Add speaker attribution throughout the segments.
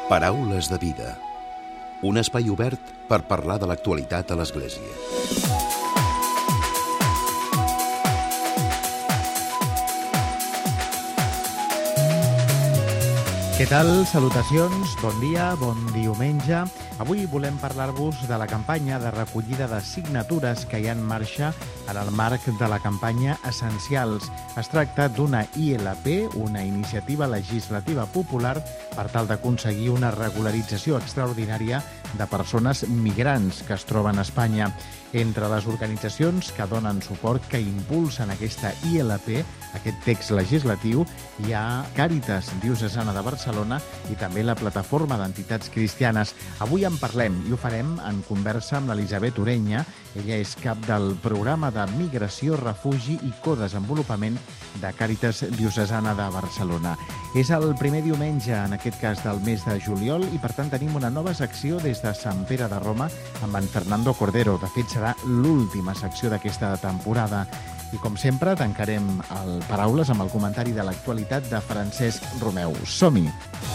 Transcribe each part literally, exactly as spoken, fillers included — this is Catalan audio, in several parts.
Speaker 1: Paraules de vida. Un espai obert per parlar de l'actualitat a l'Església.
Speaker 2: Què tal? Salutacions, bon dia, bon diumenge. Avui volem parlar-vos de la campanya de recollida de signatures que hi ha en marxa en el marc de la campanya Essencials. Es tracta d'una I L P, una iniciativa legislativa popular, per tal d'aconseguir una regularització extraordinària de persones migrants que es troben a Espanya. Entre les organitzacions que donen suport, que impulsen aquesta I L P, aquest text legislatiu, hi ha Càritas Diocesana de Barcelona i també la Plataforma d'Entitats Cristianes. Avui en parlem i ho farem en conversa amb l'Elisabet Orenya. Ella és cap del programa de Migració, Refugi i Codesenvolupament de Càritas Diocesana de Barcelona. És el primer diumenge, en aquest cas del mes de juliol, i per tant tenim una nova secció des de Sant Pere de Roma amb en Fernando Cordero. De fet, serà l'última secció d'aquesta temporada. I com sempre, tancarem el Paraules amb el comentari de l'actualitat de Francesc Romeu. Som-hi!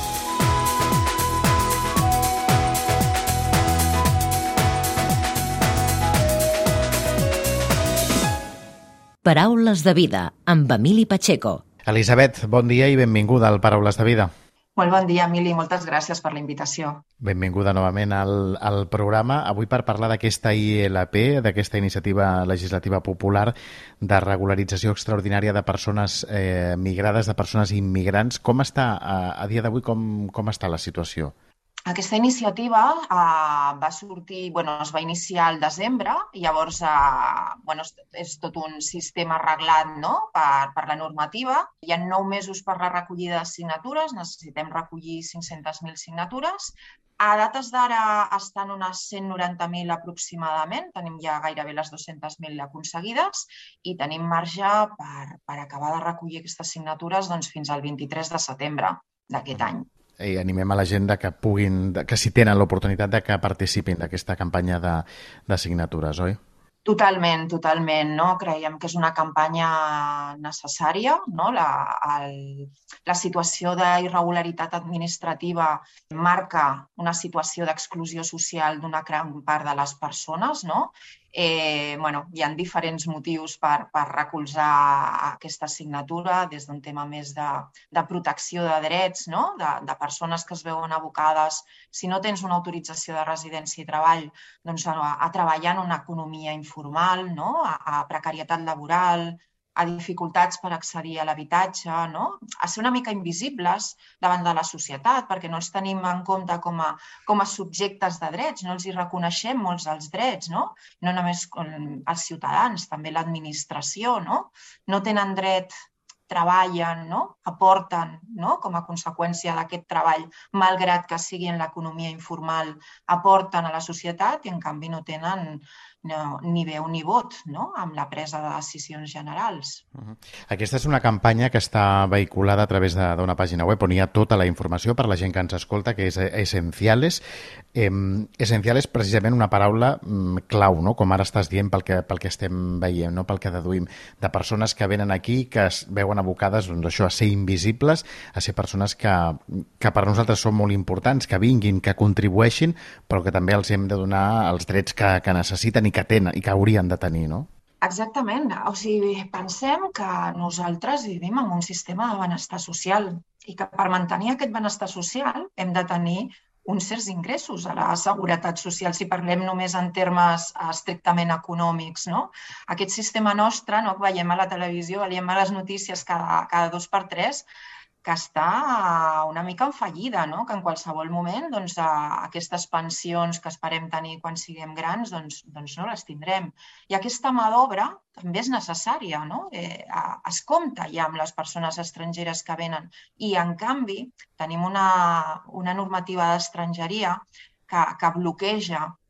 Speaker 3: Paraules de vida, amb Emili Pacheco.
Speaker 2: Elisabet, bon dia i benvinguda al Paraules de vida.
Speaker 4: Molt bon dia, Emili. Moltes gràcies per la invitació.
Speaker 2: Benvinguda novament al, al programa. Avui per parlar d'aquesta I L P, d'aquesta iniciativa legislativa popular de regularització extraordinària de persones eh, migrades, de persones immigrants. Com està, a, a dia d'avui, com, com està la situació?
Speaker 4: Aquesta iniciativa eh, va sortir, bueno, es va iniciar al desembre, i llavors eh, bueno, és tot un sistema arreglat, no? per, per la normativa. Hi ha nou mesos per la recollida de signatures, necessitem recollir cinc-centes mil signatures. A dates d'ara estan unes cent noranta mil aproximadament, tenim ja gairebé les dues-centes mil aconseguides i tenim marge per, per acabar de recollir aquestes signatures doncs, fins al vint-i-tres de setembre d'aquest any.
Speaker 2: I animem a la gent de que puguin, de, que si tenen l'oportunitat de que participin d'aquesta campanya de, de signatures, oi?
Speaker 4: Totalment, totalment. No? Creiem que és una campanya necessària. No? La, el, la situació d'irregularitat administrativa marca una situació d'exclusió social d'una gran part de les persones, no? Eh, bueno, hi ha diferents motius per, per recolzar aquesta signatura, des d'un tema més de, de protecció de drets, no? de, de persones que es veuen abocades, si no tens una autorització de residència i treball, doncs a, a treballar en una economia informal, no? a, a precarietat laboral, a dificultats per accedir a l'habitatge, no? a ser una mica invisibles davant de la societat, perquè no els tenim en compte com a, com a subjectes de drets, no els hi reconeixem molts dels drets, no, no només els ciutadans, també l'administració, no? No tenen dret, treballen, no? aporten, no? com a conseqüència d'aquest treball, malgrat que sigui en l'economia informal, aporten a la societat i en canvi no tenen no, ni veu ni vot, no? amb la presa de decisions generals.
Speaker 2: Uh-huh. Aquesta és una campanya que està vehiculada a través d'una pàgina web on hi ha tota la informació per la gent que ens escolta, que és Essenciales. Eh, Essenciales és precisament una paraula mm, clau, no? com ara estàs dient pel que, pel que estem veient, no? pel que deduïm, de persones que venen aquí, que es veuen abocades doncs, això, a ser invisibles, a ser persones que, que per nosaltres són molt importants, que vinguin, que contribueixin, però que també els hem de donar els drets que, que necessiten i que tenen i que haurien de tenir, no?
Speaker 4: Exactament. O sigui, pensem que nosaltres vivim en un sistema de benestar social i que per mantenir aquest benestar social hem de tenir uns certs ingressos a la seguretat social, si parlem només en termes estrictament econòmics. No? Aquest sistema nostre, no, que veiem a la televisió, veiem a les notícies cada, cada dos per tres, que està una mica en fallida, no? que en qualsevol moment doncs, aquestes pensions que esperem tenir quan siguem grans doncs, doncs no les tindrem. I aquesta mà d'obra també és necessària, no? eh, es compta ja amb les persones estrangeres que venen i, en canvi, tenim una, una normativa d'estrangeria que, que bloqueja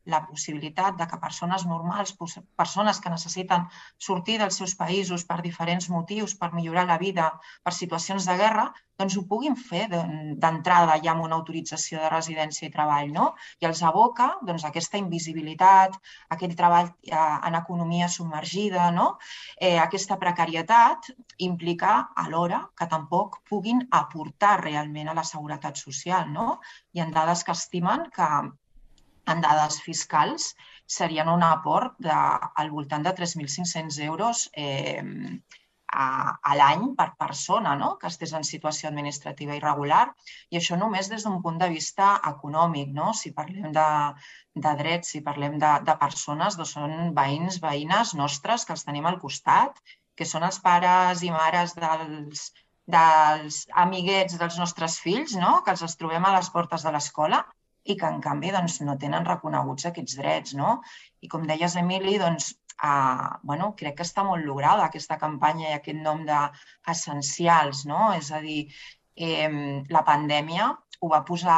Speaker 4: la possibilitat de que persones normals, persones que necessiten sortir dels seus països per diferents motius, per millorar la vida, per situacions de guerra, doncs ho puguin fer d'entrada ja amb una autorització de residència i treball, no? I els aboca doncs, aquesta invisibilitat, aquell treball en economia submergida, no? Eh, aquesta precarietat implica alhora que tampoc puguin aportar realment a la seguretat social, no? Hi ha dades que estimen que en dades fiscals serien un aport de, al voltant de tres mil cinc-cents euros eh, a, a l'any per persona, no? Que estés en situació administrativa irregular, i això només des d'un punt de vista econòmic, no? Si parlem de, de drets, si parlem de, de persones, doncs són veïns, veïnes nostres que els tenim al costat, que són els pares i mares dels, dels amiguets dels nostres fills, no? Que els trobem a les portes de l'escola i que, en canvi, doncs, no tenen reconeguts aquests drets, no? I com deies, Emili, doncs, Uh, bueno, crec que està molt lograda aquesta campanya i aquest nom d'essencials, no? És a dir, eh, la pandèmia ho va posar,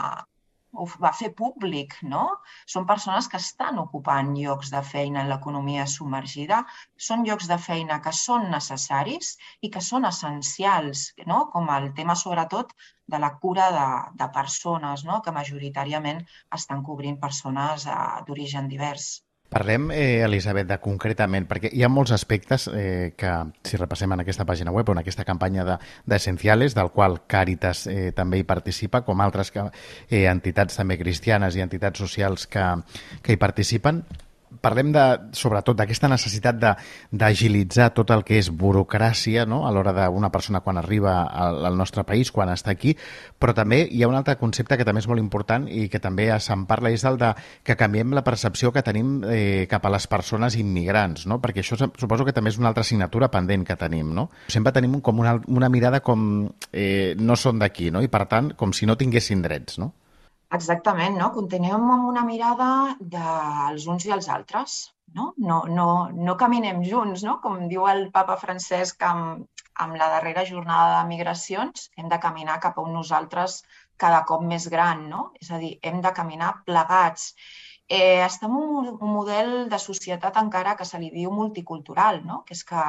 Speaker 4: ho va fer públic, no? Són persones que estan ocupant llocs de feina en l'economia submergida, són llocs de feina que són necessaris i que són essencials, no? Com el tema, sobretot, de la cura de, de persones, no? Que majoritàriament estan cobrint persones uh, d'origen divers.
Speaker 2: Parlem, eh, Elisabet, de concretament, perquè hi ha molts aspectes eh, que, si repassem en aquesta pàgina web o en aquesta campanya d'Essenciales, de, del qual Càritas eh, també hi participa, com altres que, eh, entitats també cristianes i entitats socials que, que hi participen. Parlem, de, sobretot, d'aquesta necessitat d'agilitzar tot el que és burocràcia, no? A l'hora d'una persona quan arriba al, al nostre país, quan està aquí, però també hi ha un altre concepte que també és molt important i que també se'n parla, és el de que canviem la percepció que tenim eh, cap a les persones immigrants, no? Perquè això suposo que també és una altra assignatura pendent que tenim, no? Sempre tenim com una, una mirada com eh, no són d'aquí, no? I per tant, com si no tinguessin drets, no?
Speaker 4: Exactament, no? Continuem amb una mirada dels uns i els altres, no? No, no, no caminem junts, no? Com diu el papa Francesc amb, amb la darrera jornada de migracions, hem de caminar cap a un nosaltres cada cop més gran, no? És a dir, hem de caminar plegats. Eh, estem en un model de societat encara que se li diu multicultural, no? Que és que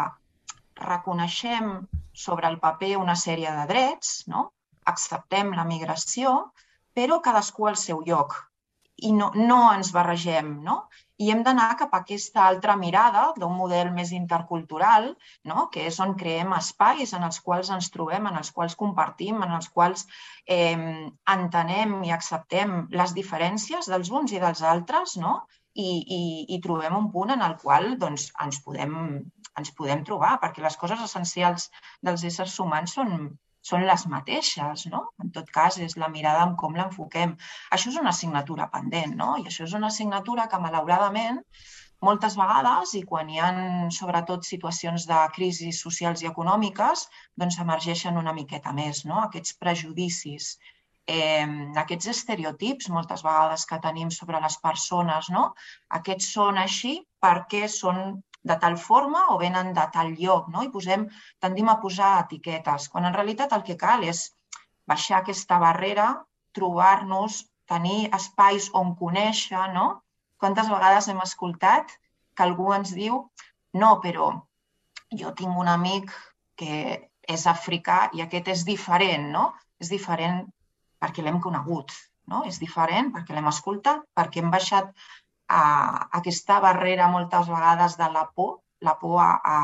Speaker 4: reconeixem sobre el paper una sèrie de drets, no? Acceptem la migració, però cadascú al seu lloc i no, no ens barregem, no? I hem d'anar cap a aquesta altra mirada d'un model més intercultural, no? Que és on creem espais en els quals ens trobem, en els quals compartim, en els quals eh, entenem i acceptem les diferències dels uns i dels altres, no? I, i, i trobem un punt en el qual doncs, ens, podem, ens podem trobar, perquè les coses essencials dels éssers humans són són les mateixes, no? En tot cas, és la mirada en com l'enfoquem. Això és una assignatura pendent, no? I això és una assignatura que, malauradament, moltes vegades, i quan hi ha, sobretot, situacions de crisis socials i econòmiques, doncs emergeixen una miqueta més, no? Aquests prejudicis, eh, aquests estereotips, moltes vegades, que tenim sobre les persones, no? Aquests són així perquè són de tal forma o venen de tal lloc, no? I posem, tendim a posar etiquetes, quan en realitat el que cal és baixar aquesta barrera, trobar-nos, tenir espais on conèixer, no? Quantes vegades hem escoltat que algú ens diu no, però jo tinc un amic que és africà i aquest és diferent, no? És diferent perquè l'hem conegut, no? És diferent perquè l'hem escoltat, perquè hem baixat a aquesta barrera moltes vegades de la por, la por a, a,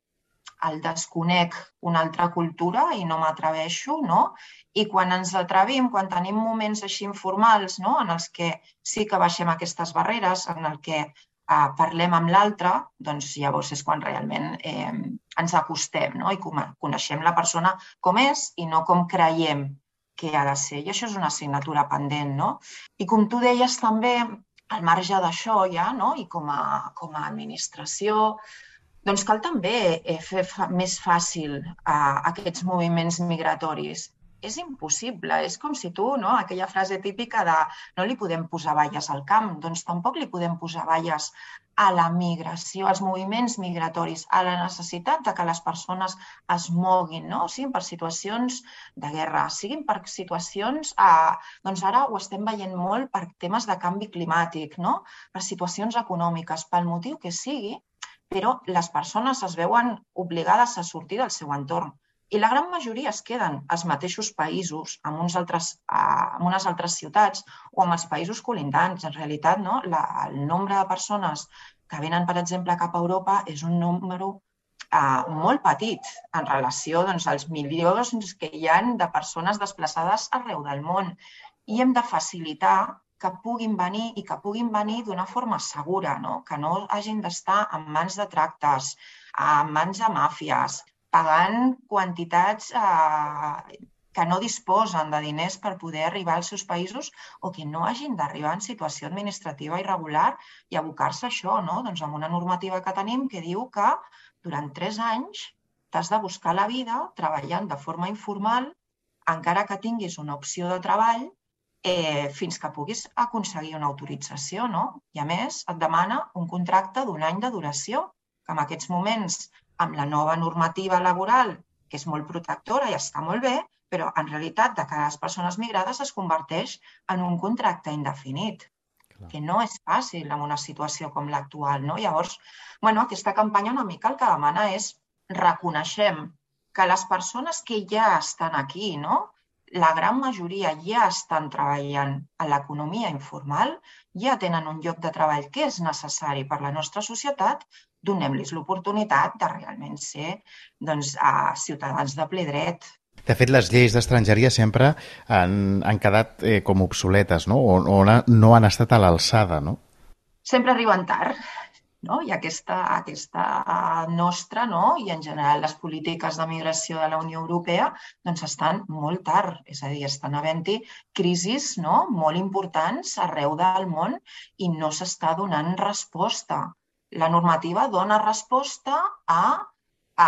Speaker 4: al desconec una altra cultura i no m'atreveixo, no? I quan ens atrevim, quan tenim moments així informals, no? En els que sí que baixem aquestes barreres, en el que eh, parlem amb l'altre, doncs llavors és quan realment eh, ens acostem, no? I coneixem la persona com és i no com creiem que ha de ser. I això és una assignatura pendent, no? I com tu deies també, al marge d'això ja, no? I com a, com a administració, doncs cal també fer més fàcil uh, aquests moviments migratoris. és impossible. És com si tu, no? Aquella frase típica de no li podem posar valles al camp, doncs tampoc li podem posar valles a la migració, als moviments migratoris, a la necessitat de que les persones es moguin, no? Siguin per situacions de guerra, siguin per situacions, eh, doncs ara ho estem veient molt per temes de canvi climàtic, no? Per situacions econòmiques, pel motiu que sigui, però les persones es veuen obligades a sortir del seu entorn. I la gran majoria es queden als mateixos països, en, uns altres, en unes altres ciutats o en els països colindants. En realitat, no? La, el nombre de persones que venen, per exemple, cap a Europa és un número eh, molt petit en relació, doncs, als milions que hi ha de persones desplaçades arreu del món. I hem de facilitar que puguin venir i que puguin venir d'una forma segura, no? Que no hagin d'estar en mans de tractes, en mans de màfies, pagant quantitats eh, que no disposen de diners per poder arribar als seus països o que no hagin d'arribar en situació administrativa irregular i abocar-se a això, no? Doncs amb una normativa que tenim que diu que durant tres anys t'has de buscar la vida treballant de forma informal, encara que tinguis una opció de treball, eh, fins que puguis aconseguir una autorització, no? I a més et demana un contracte d'un any de duració, que en aquests moments amb la nova normativa laboral, que és molt protectora i està molt bé, però en realitat de cara a les persones migrades es converteix en un contracte indefinit, Clar. Que no és fàcil en una situació com l'actual, no? Llavors, bueno, aquesta campanya una mica el que demana és reconeixem que les persones que ja estan aquí, no? La gran majoria ja estan treballant a l'economia informal, ja tenen un lloc de treball que és necessari per la nostra societat, donem-los l'oportunitat de realment ser doncs, ciutadans de ple dret.
Speaker 2: De fet, les lleis d'estrangeria sempre han, han quedat eh, com obsoletes, no? O, o no han estat a l'alçada, no?
Speaker 4: Sempre arriben tard. No? I aquesta, aquesta nostra, no? I en general les polítiques de migració de la Unió Europea doncs estan molt tard, és a dir, estan havent-hi crisis, no? Molt importants arreu del món i no s'està donant resposta. La normativa dona resposta a, a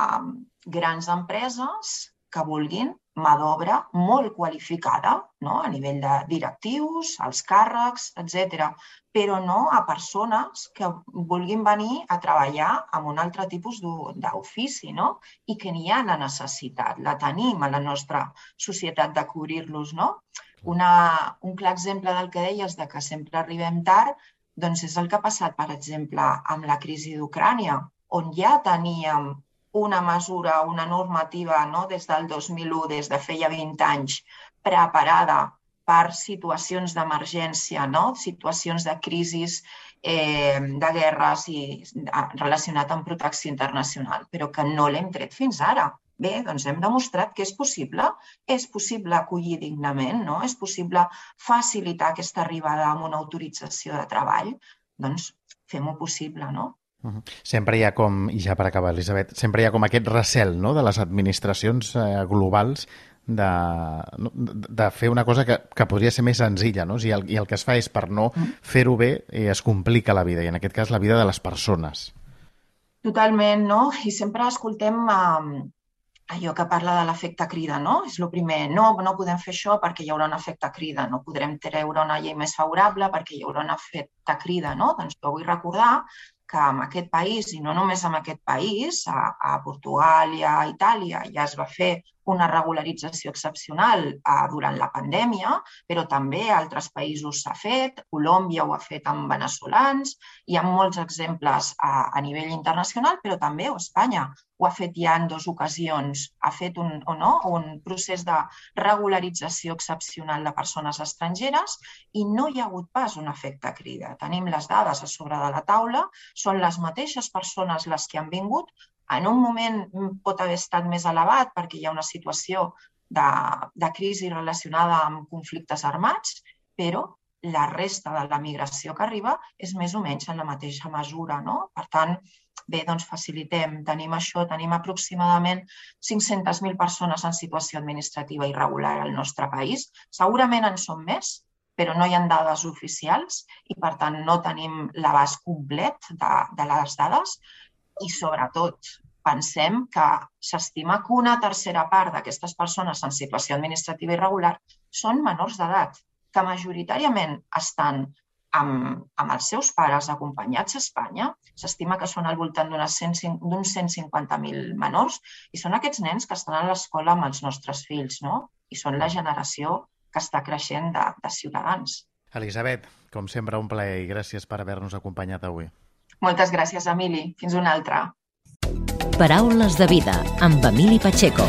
Speaker 4: grans empreses que vulguin mà d'obra molt qualificada, no? A nivell de directius, els càrrecs, etcètera, però no a persones que vulguin venir a treballar en un altre tipus d'ofici, no? I que n'hi ha la necessitat, la tenim a la nostra societat de cobrir-los, no? Una, un clar exemple del que deies de que sempre arribem tard, doncs és el que ha passat, per exemple, amb la crisi d'Ucrània, on ja teníem una mesura, una normativa, no? Des del dos mil u, des de feia vint anys, preparada per situacions d'emergència, no? Situacions de crisis, eh, de guerres i relacionat amb protecció internacional, però que no l'hem tret fins ara. Bé, doncs hem demostrat que és possible, és possible acollir dignament, no? És possible facilitar aquesta arribada amb una autorització de treball, doncs fem-ho possible, no?
Speaker 2: Sempre hi ha com, i ja per acabar, Elisabet, sempre hi ha com aquest recel, no?, de les administracions eh, globals de, de fer una cosa que, que podria ser més senzilla, no? I el, i el que es fa és, per no fer-ho bé, eh, es complica la vida, i en aquest cas la vida de les persones.
Speaker 4: Totalment, no? I sempre escoltem eh, allò que parla de l'efecte crida, no? És el primer, no, no podem fer això perquè hi haurà un efecte crida, no podrem treure una llei més favorable perquè hi haurà un efecte crida, no? Doncs jo vull recordar que en aquest país, i no només en aquest país, a, a Portugal i a Itàlia ja es va fer una regularització excepcional a, durant la pandèmia, però també a altres països s'ha fet, Colòmbia ho ha fet amb veneçolans, hi ha molts exemples a, a nivell internacional, però també a Espanya ho ha fet ja en dues ocasions, ha fet un, o no, un procés de regularització excepcional de persones estrangeres i no hi ha hagut pas un efecte crida. Tenim les dades a sobre de la taula, són les mateixes persones les que han vingut. En un moment pot haver estat més elevat perquè hi ha una situació de, de crisi relacionada amb conflictes armats, però la resta de la migració que arriba és més o menys en la mateixa mesura, no? Per tant, bé, doncs facilitem, tenim això, tenim aproximadament cinc-centes mil persones en situació administrativa irregular al nostre país. Segurament en són més, però no hi ha dades oficials i, per tant, no tenim l'abast complet de, de les dades i, sobretot, pensem que s'estima que una tercera part d'aquestes persones en situació administrativa irregular són menors d'edat, que majoritàriament estan amb, amb els seus pares acompanyats a Espanya. S'estima que són al voltant d'uns cent cinquanta mil menors i són aquests nens que estan a l'escola amb els nostres fills, no? I són la generació que està creixent de, de ciutadans.
Speaker 2: Elisabet, com sempre, un plaer i gràcies per haver-nos acompanyat avui.
Speaker 4: Moltes gràcies, Emili. Fins una altra.
Speaker 3: Paraules de vida, amb Emili Pacheco.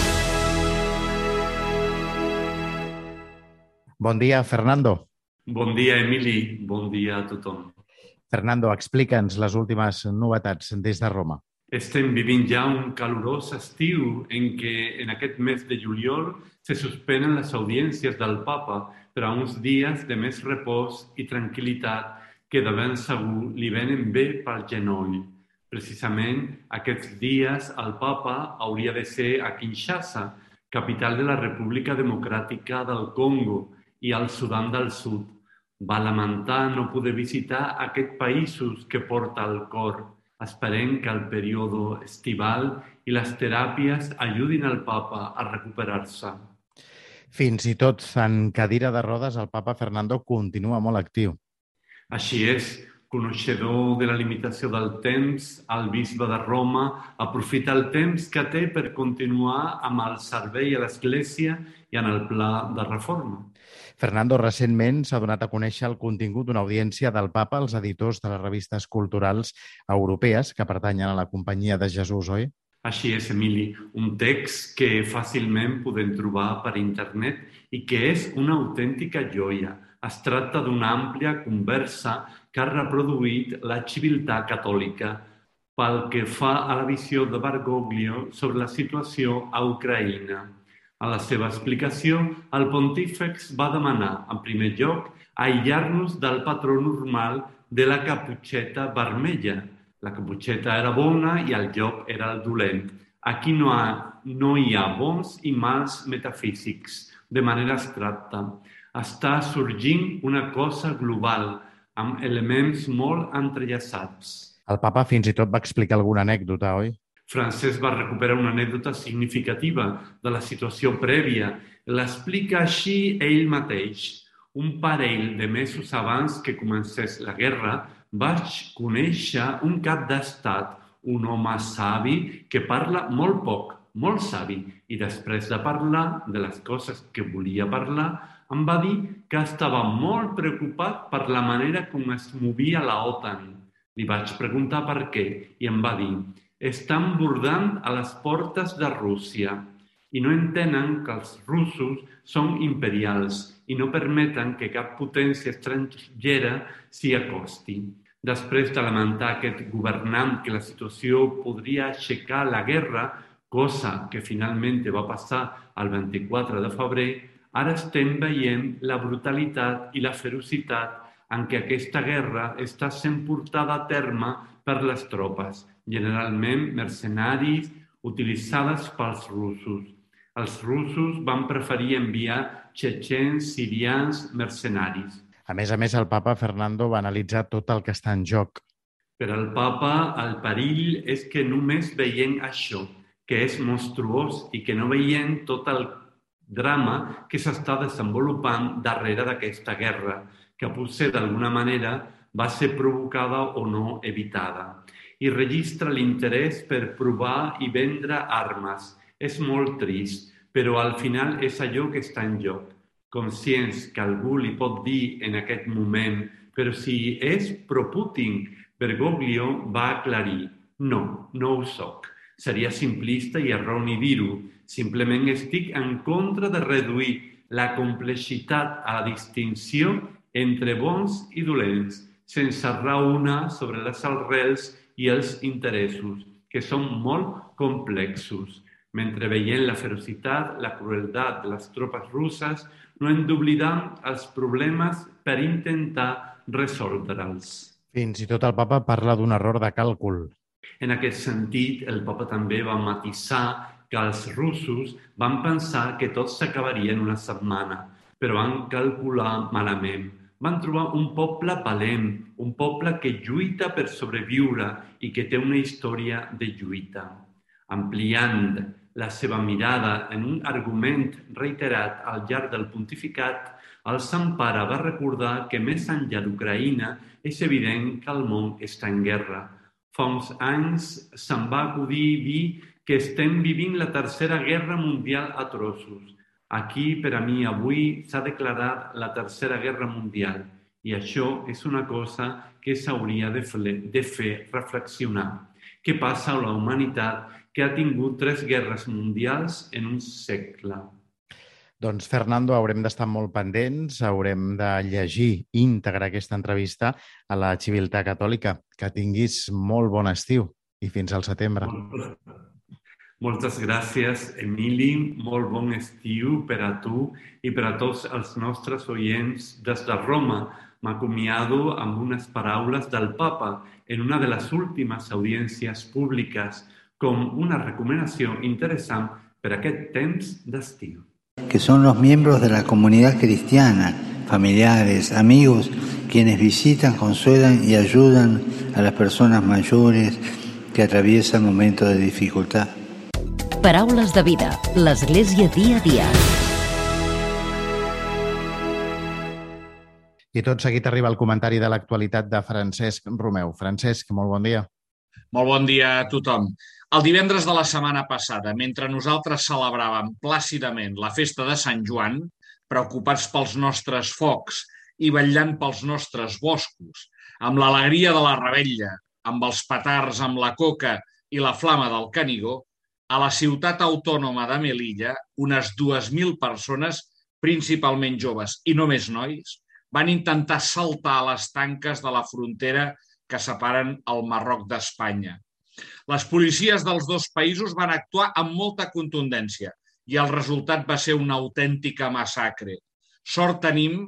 Speaker 2: Bon dia, Fernando.
Speaker 5: Bon dia, Emili. Bon dia a tothom.
Speaker 2: Fernando, explica'ns les últimes novetats des de Roma.
Speaker 5: Estem vivint ja un calorós estiu en què en aquest mes de juliol se suspenen les audiències del papa per a uns dies de més repòs i tranquil·litat que de ben segur li venen bé pel genoll. Precisament aquests dies el papa hauria de ser a Kinshasa, capital de la República Democràtica del Congo i al Sudan del Sud. Va lamentar no poder visitar aquests països que porta al cor. Esperem que el període estival i les teràpies ajudin al papa a recuperar-se.
Speaker 2: Fins i tot en cadira de rodes, el papa Fernando continua molt actiu.
Speaker 5: Així és, coneixedor de la limitació del temps, el bisbe de Roma aprofita el temps que té per continuar amb el servei a l'Església i en el pla de reforma.
Speaker 2: Fernando, recentment s'ha donat a conèixer el contingut d'una audiència del papa als editors de les revistes culturals europees que pertanyen a la Companyia de Jesús, oi?
Speaker 5: Així és, Emili, un text que fàcilment podem trobar per internet i que és una autèntica joia. Es tracta d'una àmplia conversa que ha reproduït la civilitat catòlica pel que fa a la visió de Bergoglio sobre la situació a Ucraïna. A la seva explicació, el pontífex va demanar, en primer lloc, aïllar-nos del patró normal de la caputxeta vermella. La caputxeta era bona i el llop era el dolent. Aquí no, ha, no hi ha bons i mals metafísics, de manera abstracta. Està sorgint una cosa global, amb elements molt entrellaçats.
Speaker 2: El papa fins i tot va explicar alguna anècdota, oi?
Speaker 5: Francesc va recuperar una anècdota significativa de la situació prèvia. L'explica així ell mateix. Un parell de mesos abans que comencés la guerra, vaig conèixer un cap d'estat, un home savi que parla molt poc, molt savi, i després de parlar de les coses que volia parlar, em va dir que estava molt preocupat per la manera com es movia la OTAN. Li vaig preguntar per què i em va dir: estan bordant a les portes de Rússia i no entenen que els russos són imperials i no permeten que cap potència estrangera s'hi acosti. Després de lamentar aquest governant que la situació podria aixecar la guerra, cosa que finalment va passar el vint-i-quatre de febrer, ara estem veient la brutalitat i la ferocitat en què aquesta guerra està sent portada a terme per les tropes, generalment mercenaris utilitzades pels russos. Els russos van preferir enviar txetxens, sirians, mercenaris.
Speaker 2: A més a més, el papa Fernando va analitzar tot el que està en joc.
Speaker 5: Per al papa, el perill és que només veiem això, que és monstruós, i que no veiem tot el drama que s'està desenvolupant darrere d'aquesta guerra, que potser d'alguna manera va ser provocada o no evitada. I registra l'interès per provar i vendre armes. És molt trist, però al final és allò que està en joc. Conscients que algú li pot dir en aquest moment, però si és pro-Putin, Bergoglio va aclarir: no, no ho soc. Seria simplista i erroni dir-ho. Simplement estic en contra de reduir la complexitat a la distinció entre bons i dolents, sense raonar sobre les arrels i els interessos, que són molt complexos. Mentre veiem la ferocitat, la crueltat de les tropes russes, no hem d'oblidar els problemes per intentar resoldre'ls.
Speaker 2: Fins i tot el papa parla d'un error de càlcul.
Speaker 5: En aquest sentit, el papa també va matisar que els russos van pensar que tot s'acabaria en una setmana, però van calcular malament. van trobar un poble valent, un poble que lluita per sobreviure i que té una història de lluita. Ampliant la seva mirada en un argument reiterat al llarg del pontificat, el Sant Pare va recordar que més enllà d'Ucraïna és evident que el món està en guerra. Fa uns anys se'n va acudir dir que estem vivint la tercera guerra mundial a trossos. Aquí, per a mi, avui s'ha declarat la tercera guerra mundial i això és una cosa que s'hauria de, de fer reflexionar. Què passa a la humanitat que ha tingut tres guerres mundials en un segle?
Speaker 2: Doncs, Fernando, haurem d'estar molt pendents, haurem de llegir íntegra aquesta entrevista a la Civiltà Catòlica. Que tinguis molt bon estiu i fins al setembre.
Speaker 5: Moltes gràcies, Emili. Molt bon estiu per a tu i per a tots els nostres oients des de Roma. M'acomiado amb unes paraules del Papa en una de les últimes audiències públiques com una recomanació interessant per a aquest temps d'estiu.
Speaker 6: Que son los miembros de la comunidad cristiana, familiares, amigos, quienes visitan, consuelan y ayudan a las personas mayores que atraviesan momentos de dificultad.
Speaker 3: Paraules de vida, l'Església dia a dia.
Speaker 2: I tot seguit arriba el comentari de l'actualitat de Francesc Romeu. Francesc, molt bon dia.
Speaker 7: Molt bon dia a tothom. El divendres de la setmana passada, mentre nosaltres celebràvem plàcidament la festa de Sant Joan, preocupats pels nostres focs i vetllant pels nostres boscos, amb l'alegria de la revetlla, amb els petards, amb la coca i la flama del Canigó, a la ciutat autònoma de Melilla, unes dues mil persones, principalment joves i només nois, van intentar saltar a les tanques de la frontera que separen el Marroc d'Espanya. Les policies dels dos països van actuar amb molta contundència i el resultat va ser una autèntica massacre. Sort tenim,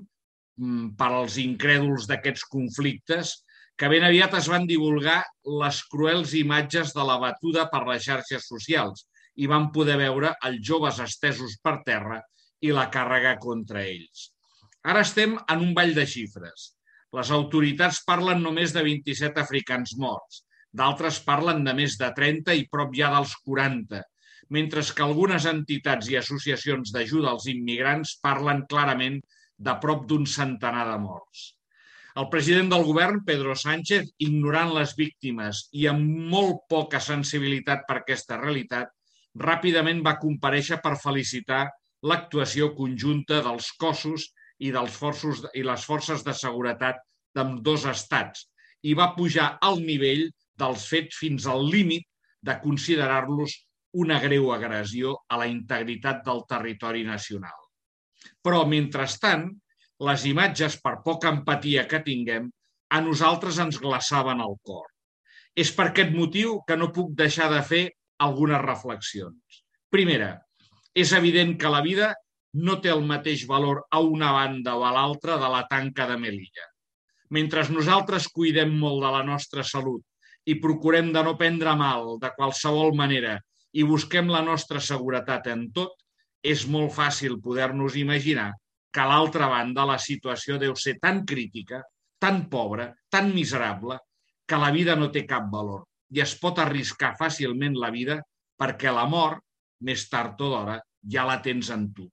Speaker 7: per als incrèduls d'aquests conflictes, que ben aviat es van divulgar les cruels imatges de la batuda per les xarxes socials i van poder veure els joves estesos per terra i la càrrega contra ells. Ara estem en un ball de xifres. Les autoritats parlen només de vint-i-set africans morts, d'altres parlen de més de trenta i prop ja dels quaranta, mentre que algunes entitats i associacions d'ajuda als immigrants parlen clarament de prop d'un centenar de morts. El president del govern, Pedro Sánchez, ignorant les víctimes i amb molt poca sensibilitat per aquesta realitat, ràpidament va comparèixer per felicitar l'actuació conjunta dels cossos i, dels forços, i les forces de seguretat d'ambdós estats i va pujar al nivell dels fets fins al límit de considerar-los una greu agressió a la integritat del territori nacional. Però, mentrestant, les imatges, per poca empatia que tinguem, a nosaltres ens glaçaven el cor. És per aquest motiu que no puc deixar de fer algunes reflexions. Primera, és evident que la vida no té el mateix valor a una banda o a l'altra de la tanca de Melilla. Mentre nosaltres cuidem molt de la nostra salut i procurem de no prendre mal de qualsevol manera i busquem la nostra seguretat en tot, és molt fàcil poder-nos imaginar que a l'altra banda la situació deu ser tan crítica, tan pobra, tan miserable, que la vida no té cap valor i es pot arriscar fàcilment la vida perquè la mort, més tard o d'hora, ja la tens en tu.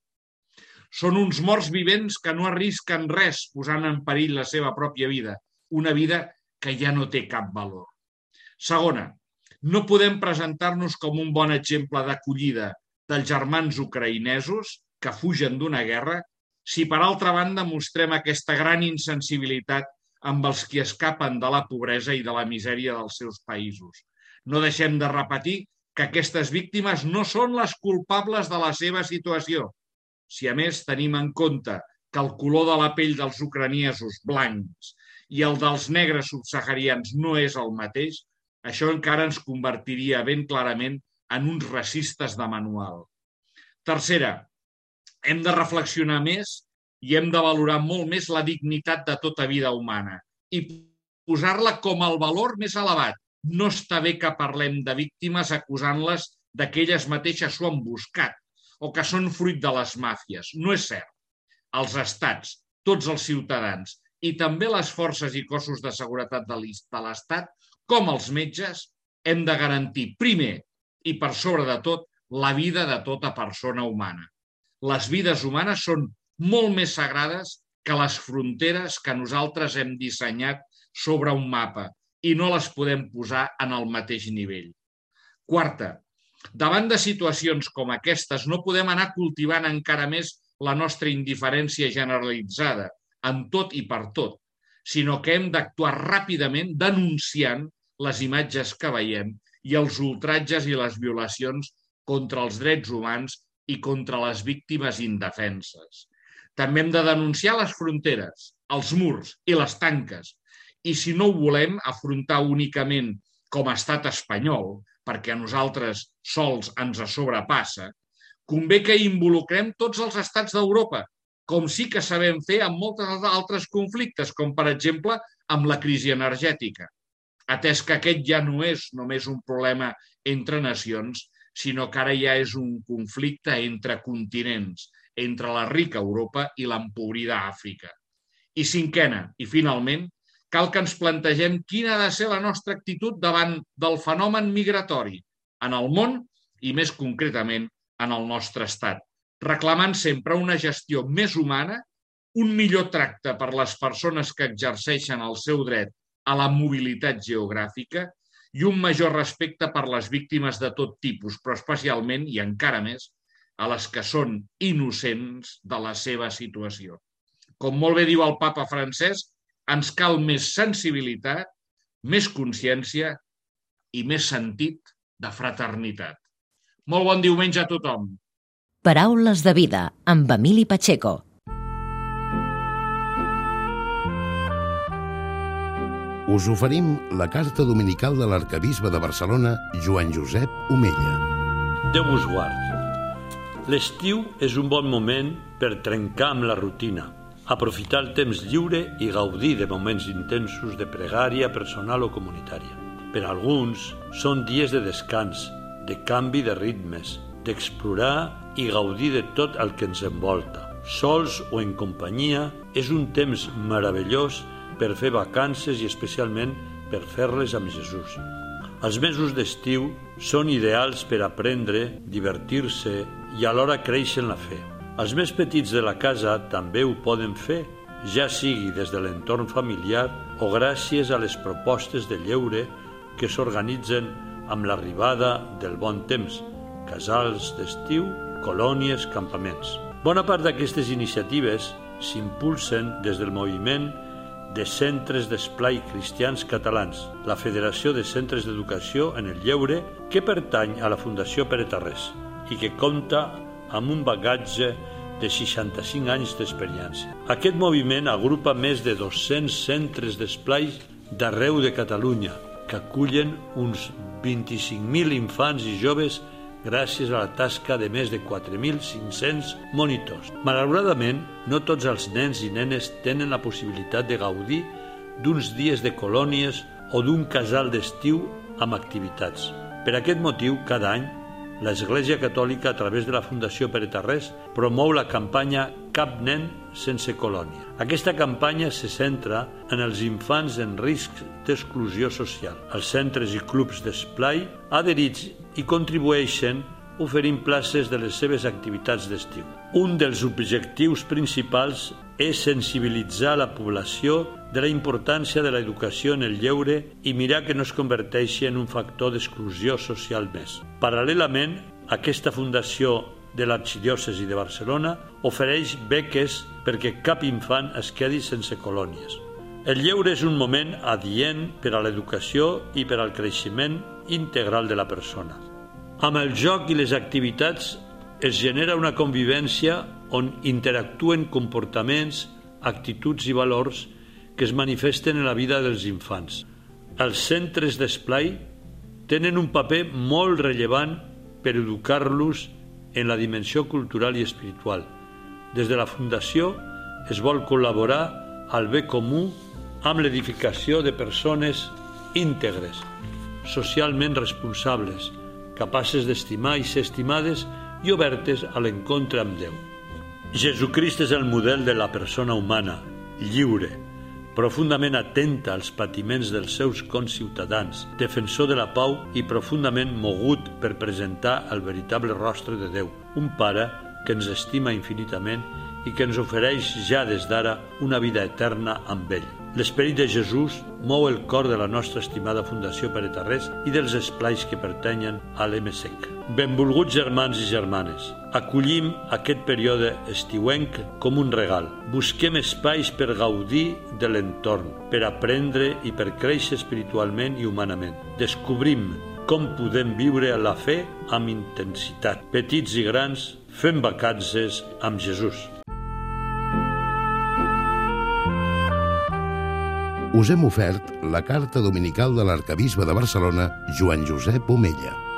Speaker 7: Són uns morts vivents que no arrisquen res posant en perill la seva pròpia vida, una vida que ja no té cap valor. Segona, no podem presentar-nos com un bon exemple d'acollida dels germans ucraïnesos que fugen d'una guerra si per altra banda mostrem aquesta gran insensibilitat amb els qui escapen de la pobresa i de la misèria dels seus països. No deixem de repetir que aquestes víctimes no són les culpables de la seva situació. Si a més tenim en compte que el color de la pell dels ucraniesos blancs i el dels negres subsaharians no és el mateix, això encara ens convertiria ben clarament en uns racistes de manual. Tercera, hem de reflexionar més i hem de valorar molt més la dignitat de tota vida humana i posar-la com el valor més elevat. No està bé que parlem de víctimes acusant-les de que elles mateixes s'ho han buscat o que són fruit de les màfies. No és cert. Els estats, tots els ciutadans i també les forces i cossos de seguretat de l'Estat, com els metges, hem de garantir primer i per sobre de tot la vida de tota persona humana. Les vides humanes són molt més sagrades que les fronteres que nosaltres hem dissenyat sobre un mapa i no les podem posar en el mateix nivell. Quarta, davant de situacions com aquestes no podem anar cultivant encara més la nostra indiferència generalitzada en tot i per tot, sinó que hem d'actuar ràpidament denunciant les imatges que veiem i els ultratges i les violacions contra els drets humans i contra les víctimes indefenses. També hem de denunciar les fronteres, els murs i les tanques. I si no ho volem afrontar únicament com a estat espanyol, perquè a nosaltres sols ens sobrepassa, convé que involucrem tots els estats d'Europa, com sí que sabem fer amb molts altres conflictes, com per exemple amb la crisi energètica, atès que aquest ja no és només un problema entre nacions, sinó que ara ja és un conflicte entre continents, entre la rica Europa i l'empobrida Àfrica. I cinquena, i finalment, cal que ens plantegem quina ha de ser la nostra actitud davant del fenomen migratori en el món i més concretament en el nostre estat, reclamant sempre una gestió més humana, un millor tracte per les persones que exerceixen el seu dret a la mobilitat geogràfica i un major respecte per les víctimes de tot tipus, però especialment i encara més a les que són innocents de la seva situació. Com molt bé diu el papa Francesc, ens cal més sensibilitat, més consciència i més sentit de fraternitat. Molt bon diumenge a tothom.
Speaker 3: Paraules de vida, amb Emili Pacheco.
Speaker 1: Us oferim la carta dominical de l'arquebisbe de Barcelona, Joan Josep Omella.
Speaker 8: Déu vos guard. L'estiu és un bon moment per trencar amb la rutina, aprofitar el temps lliure i gaudir de moments intensos de pregària personal o comunitària. Per alguns són dies de descans, de canvi de ritmes, d'explorar i gaudir de tot el que ens envolta. Sols o en companyia és un temps meravellós per fer vacances i especialment per fer-les amb Jesús. Els mesos d'estiu són ideals per aprendre, divertir-se i alhora créixer en la fe. Els més petits de la casa també ho poden fer, ja sigui des de l'entorn familiar o gràcies a les propostes de lleure que s'organitzen amb l'arribada del bon temps, casals d'estiu, colònies, campaments. Bona part d'aquestes iniciatives s'impulsen des del moviment de centres d'esplai cristians catalans, la Federació de Centres d'Educació en el Lleure, que pertany a la Fundació Pere Tarrés i que compta amb un bagatge de seixanta-cinc anys d'experiència. Aquest moviment agrupa més de dos-cents centres d'esplai d'arreu de Catalunya, que acullen uns vint-i-cinc mil infants i joves gràcies a la tasca de més de quatre mil cinc-cents monitors. Malauradament, no tots els nens i nenes tenen la possibilitat de gaudir d'uns dies de colònies o d'un casal d'estiu amb activitats. Per aquest motiu, cada any, l'Església Catòlica, a través de la Fundació Pere Tarrés, promou la campanya Cap nen sense colònia. Aquesta campanya se centra en els infants en risc d'exclusió social. Els centres i clubs d'esplai adherits i contribueixen oferint places de les seves activitats d'estiu. Un dels objectius principals és sensibilitzar la població de la importància de l'educació en el lleure i mirar que no es converteixi en un factor d'exclusió social més. Paral·lelament, aquesta fundació de l'Arxidiòcesi de Barcelona ofereix beques perquè cap infant es quedi sense colònies. El lleure és un moment adient per a l'educació i per al creixement integral de la persona. Amb el joc i les activitats es genera una convivència on interactuen comportaments, actituds i valors que es manifesten en la vida dels infants. Els centres d'esplai tenen un paper molt rellevant per educar-los en la dimensió cultural i espiritual. Des de la Fundació es vol col·laborar al bé comú amb l'edificació de persones íntegres, socialment responsables, capaces d'estimar i ser estimades i obertes a l'encontre amb Déu. Jesucrist és el model de la persona humana, lliure, profundament atenta als patiments dels seus conciutadans, defensor de la pau i profundament mogut per presentar el veritable rostre de Déu, un pare que ens estima infinitament i que ens ofereix ja des d'ara una vida eterna amb ell. L'esperit de Jesús mou el cor de la nostra estimada Fundació Pere Tarrés i dels esplais que pertanyen a l'E M S E C. Benvolguts germans i germanes, acollim aquest període estiuenc com un regal. Busquem espais per gaudir de l'entorn, per aprendre i per créixer espiritualment i humanament. Descobrim com podem viure la fe amb intensitat. Petits i grans, fem vacances amb Jesús.
Speaker 1: Us hem ofert la carta dominical de l'arquebisbe de Barcelona, Joan Josep Omella.